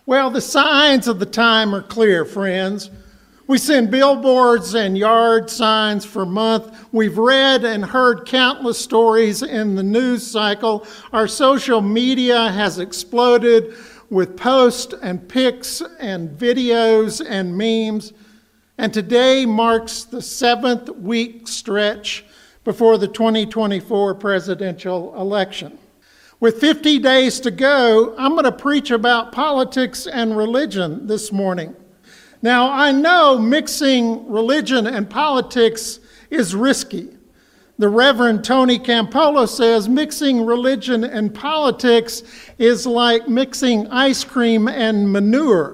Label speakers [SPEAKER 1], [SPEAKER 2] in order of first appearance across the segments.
[SPEAKER 1] Well, the signs of the time are clear, friends. We send billboards and yard signs for months. We've read and heard countless stories in the news cycle. Our social media has exploded with posts and pics and videos and memes. And today marks the 7th week stretch before the 2024 presidential election. With 50 days to go, I'm going to preach about politics and religion this morning. Now, I know mixing religion and politics is risky. The Reverend Tony Campolo says mixing religion and politics is like mixing ice cream and manure.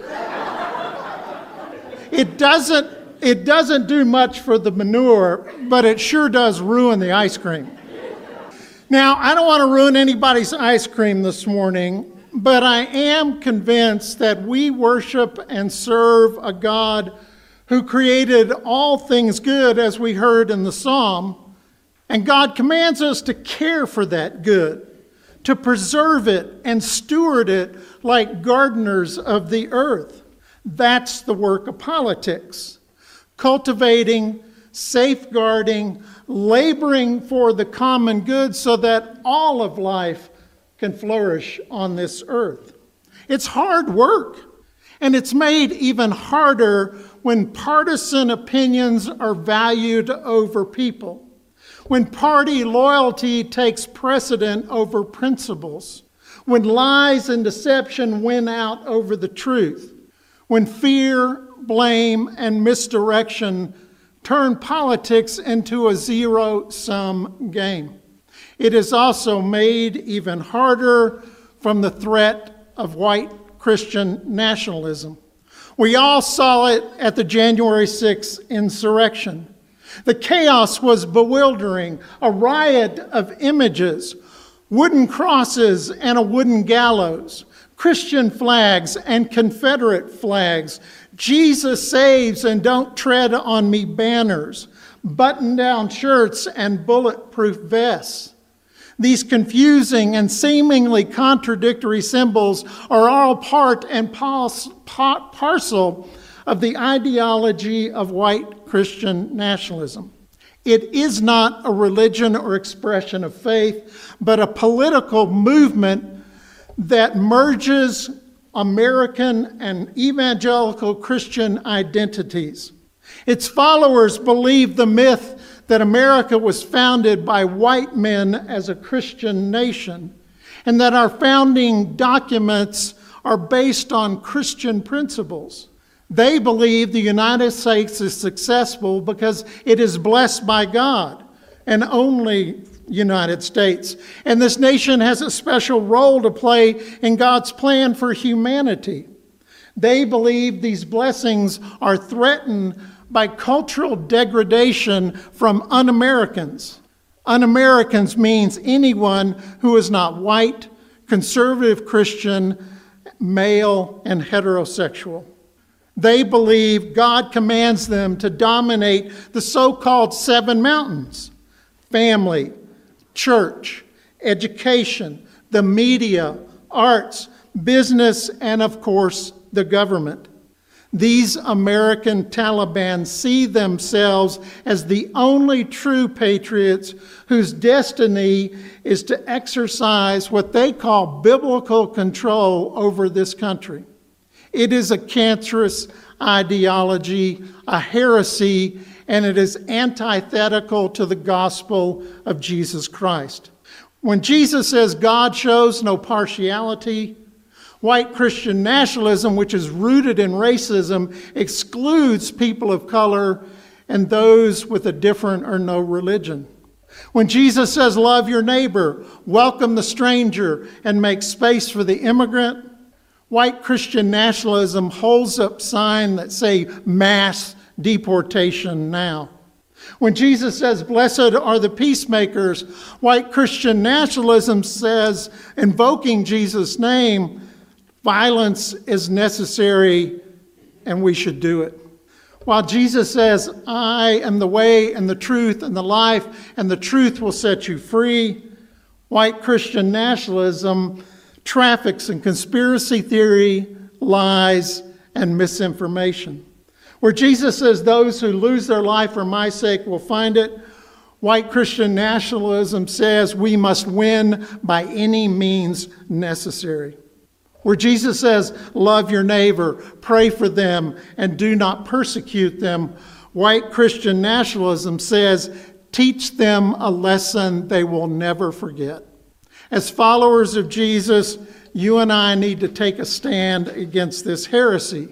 [SPEAKER 1] It doesn't do much for the manure, but it sure does ruin the ice cream. Now, I don't want to ruin anybody's ice cream this morning, but I am convinced that we worship and serve a God who created all things good, as we heard in the psalm, and God commands us to care for that good, to preserve it and steward it like gardeners of the earth. That's the work of politics. Cultivating, safeguarding, laboring for the common good so that all of life can flourish on this earth. It's hard work, and it's made even harder when partisan opinions are valued over people, when party loyalty takes precedent over principles, when lies and deception win out over the truth, when fear, blame, and misdirection turn politics into a zero-sum game. It is also made even harder from the threat of white Christian nationalism. We all saw it at the January 6th insurrection. The chaos was bewildering, a riot of images, wooden crosses and a wooden gallows, Christian flags and Confederate flags, Jesus saves and don't tread on me banners, button-down shirts and bulletproof vests. These confusing and seemingly contradictory symbols are all part and parcel of the ideology of white Christian nationalism. It is not a religion or expression of faith, but a political movement that merges American and evangelical Christian identities. Its followers believe the myth that America was founded by white men as a Christian nation, and that our founding documents are based on Christian principles. They believe the United States is successful because it is blessed by God, and only United States. And this nation has a special role to play in God's plan for humanity. They believe these blessings are threatened by cultural degradation from un-Americans. Un-Americans means anyone who is not white, conservative Christian, male, and heterosexual. They believe God commands them to dominate the so-called 7 mountains: family, church, education, the media, arts, business, and of course, the government. These American Taliban see themselves as the only true patriots whose destiny is to exercise what they call biblical control over this country. It is a cancerous ideology, a heresy, and it is antithetical to the gospel of Jesus Christ. When Jesus says God shows no partiality, white Christian nationalism, which is rooted in racism, excludes people of color and those with a different or no religion. When Jesus says love your neighbor, welcome the stranger, and make space for the immigrant, white Christian nationalism holds up signs that say mass deportation now. When Jesus says, blessed are the peacemakers, white Christian nationalism says, invoking Jesus' name, violence is necessary and we should do it. While Jesus says, I am the way and the truth and the life, and the truth will set you free, white Christian nationalism traffics in conspiracy theory, lies, and misinformation. Where Jesus says those who lose their life for my sake will find it, white Christian nationalism says we must win by any means necessary. Where Jesus says, love your neighbor, pray for them, and do not persecute them, white Christian nationalism says, teach them a lesson they will never forget. As followers of Jesus, you and I need to take a stand against this heresy.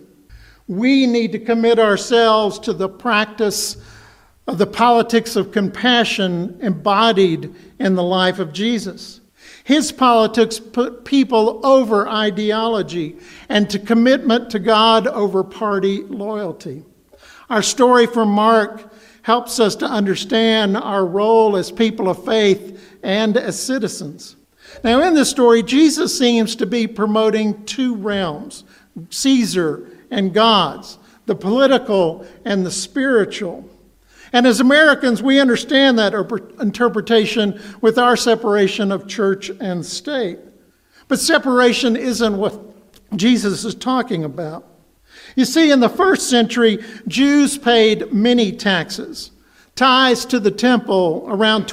[SPEAKER 1] We need to commit ourselves to the practice of the politics of compassion embodied in the life of Jesus. His politics put people over ideology and to commitment to God over party loyalty. Our story from Mark helps us to understand our role as people of faith and as citizens. Now, in this story, Jesus seems to be promoting two realms, Caesar and God's, the political and the spiritual. And as Americans, we understand that interpretation with our separation of church and state. But separation isn't what Jesus is talking about. You see, in the first century, Jews paid many taxes. Tithes to the temple, around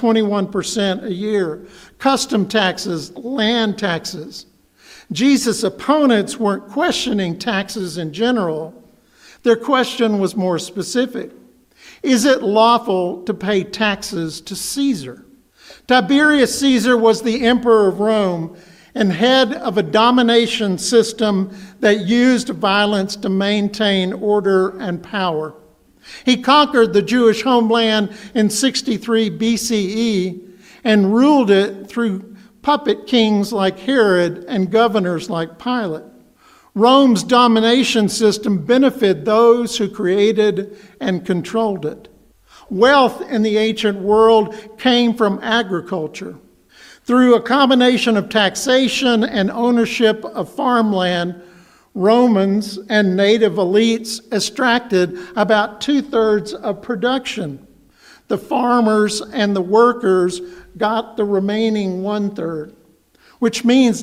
[SPEAKER 1] 21% a year. Custom taxes, land taxes. Jesus' opponents weren't questioning taxes in general. Their question was more specific. Is it lawful to pay taxes to Caesar? Tiberius Caesar was the emperor of Rome and head of a domination system that used violence to maintain order and power. He conquered the Jewish homeland in 63 BCE and ruled it through puppet kings like Herod and governors like Pilate. Rome's domination system benefited those who created and controlled it. Wealth in the ancient world came from agriculture. Through a combination of taxation and ownership of farmland, Romans and native elites extracted about 2/3 of production. The farmers and the workers got the remaining 1/3. Which means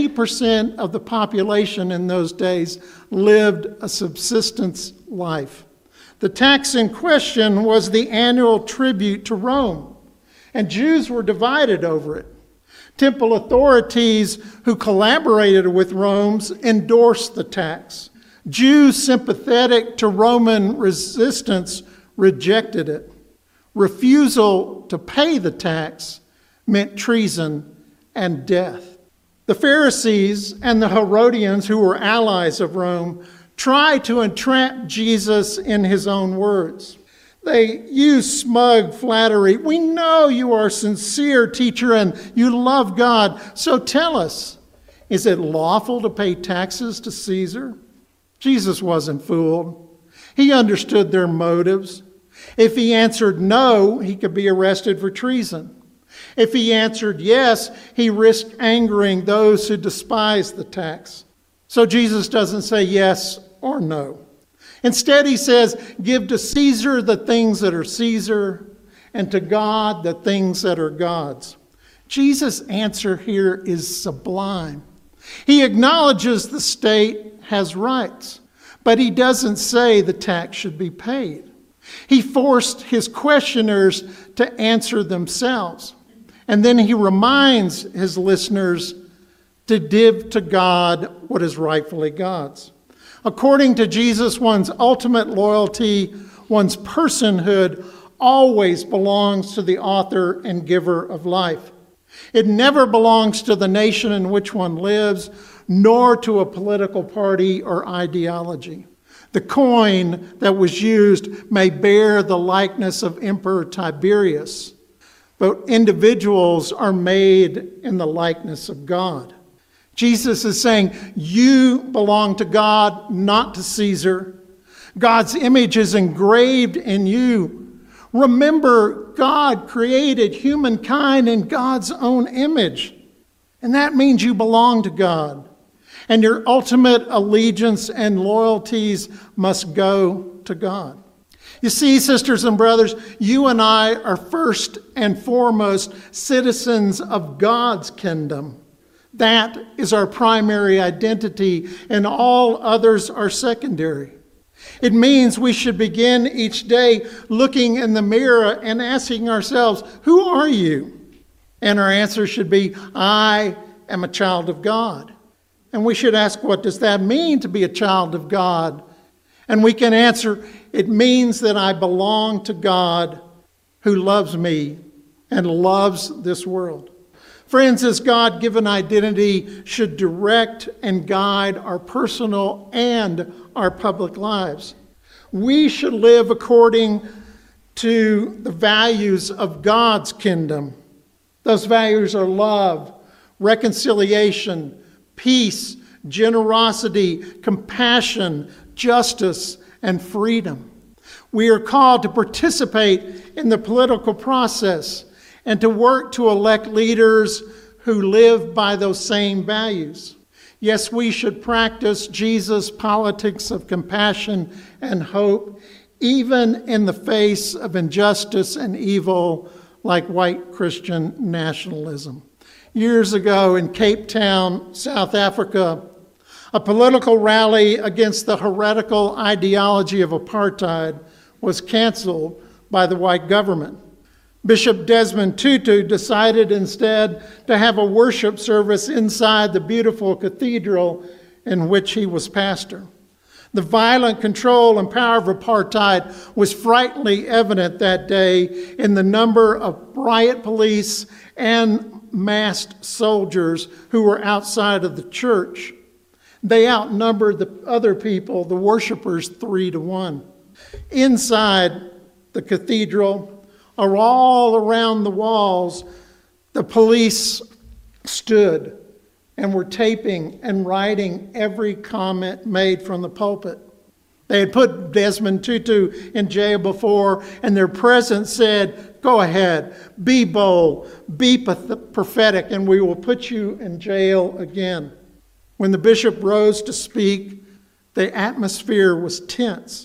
[SPEAKER 1] 90% of the population in those days lived a subsistence life. The tax in question was the annual tribute to Rome, and Jews were divided over it. Temple authorities who collaborated with Rome endorsed the tax. Jews sympathetic to Roman resistance rejected it. Refusal to pay the tax meant treason and death. The Pharisees and the Herodians, who were allies of Rome, tried to entrap Jesus in his own words. They used smug flattery. We know you are a sincere teacher and you love God, so tell us, is it lawful to pay taxes to Caesar? Jesus wasn't fooled. He understood their motives. If he answered no, he could be arrested for treason. If he answered yes, he risked angering those who despised the tax. So Jesus doesn't say yes or no. Instead, he says, give to Caesar the things that are Caesar, and to God the things that are God's. Jesus' answer here is sublime. He acknowledges the state has rights, but he doesn't say the tax should be paid. He forced his questioners to answer themselves. And then he reminds his listeners to give to God what is rightfully God's. According to Jesus, one's ultimate loyalty, one's personhood, always belongs to the author and giver of life. It never belongs to the nation in which one lives, nor to a political party or ideology. The coin that was used may bear the likeness of Emperor Tiberius, but individuals are made in the likeness of God. Jesus is saying, you belong to God, not to Caesar. God's image is engraved in you. Remember, God created humankind in God's own image. And that means you belong to God. And your ultimate allegiance and loyalties must go to God. You see, sisters and brothers, you and I are first and foremost citizens of God's kingdom, That is our primary identity, and all others are secondary. It means we should begin each day looking in the mirror and asking ourselves, who are you? And our answer should be, I am a child of God. And we should ask, what does that mean to be a child of God? And we can answer, it means that I belong to God who loves me and loves this world. Friends, this God-given identity should direct and guide our personal and our public lives. We should live according to the values of God's kingdom. Those values are love, reconciliation, peace, generosity, compassion, justice, and freedom. We are called to participate in the political process and to work to elect leaders who live by those same values. Yes, we should practice Jesus' politics of compassion and hope, even in the face of injustice and evil like white Christian nationalism. Years ago in Cape Town, South Africa, a political rally against the heretical ideology of apartheid was canceled by the white government. Bishop Desmond Tutu decided instead to have a worship service inside the beautiful cathedral in which he was pastor. The violent control and power of apartheid was frighteningly evident that day in the number of riot police and masked soldiers who were outside of the church. They outnumbered the other people, the worshipers, 3-1. Inside the cathedral, or all around the walls, the police stood and were taping and writing every comment made from the pulpit. They had put Desmond Tutu in jail before, and their president said, go ahead, be bold, be prophetic, and we will put you in jail again. When the bishop rose to speak, the atmosphere was tense.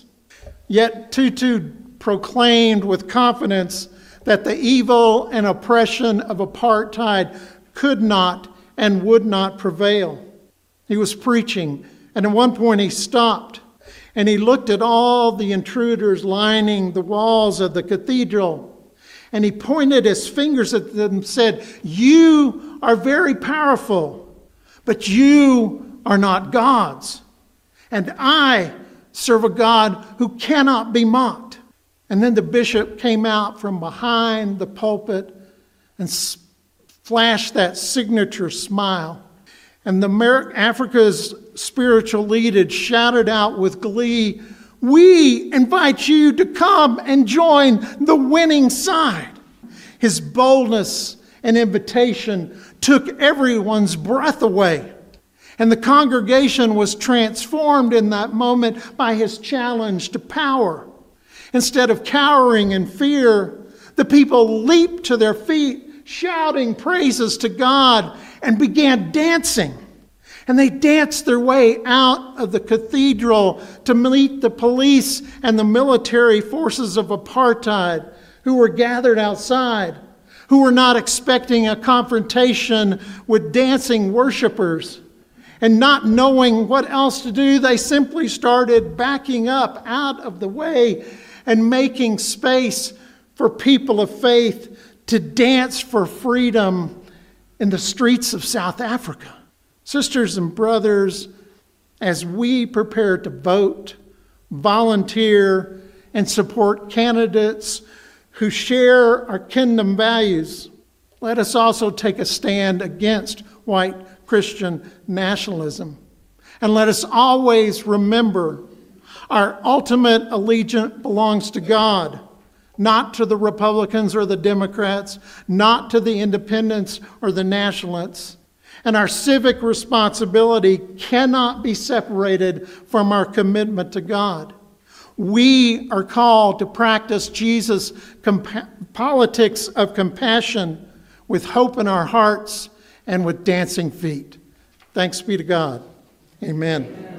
[SPEAKER 1] Yet Tutu proclaimed with confidence that the evil and oppression of apartheid could not and would not prevail. He was preaching, and at one point he stopped, and he looked at all the intruders lining the walls of the cathedral, and he pointed his fingers at them and said, you are very powerful, but you are not gods. And I serve a God who cannot be mocked. And then the bishop came out from behind the pulpit and flashed that signature smile. And Africa's spiritual leaders shouted out with glee, we invite you to come and join the winning side. His boldness and invitation took everyone's breath away. And the congregation was transformed in that moment by his challenge to power. Instead of cowering in fear, the people leaped to their feet, shouting praises to God, and began dancing. And they danced their way out of the cathedral to meet the police and the military forces of apartheid who were gathered outside, who were not expecting a confrontation with dancing worshipers. And not knowing what else to do, they simply started backing up out of the way and making space for people of faith to dance for freedom in the streets of South Africa. Sisters and brothers, as we prepare to vote, volunteer, and support candidates who share our kingdom values, let us also take a stand against white Christian nationalism. And let us always remember our ultimate allegiance belongs to God, not to the Republicans or the Democrats, not to the independents or the nationalists. And our civic responsibility cannot be separated from our commitment to God. We are called to practice Jesus' politics of compassion with hope in our hearts and with dancing feet. Thanks be to God. Amen.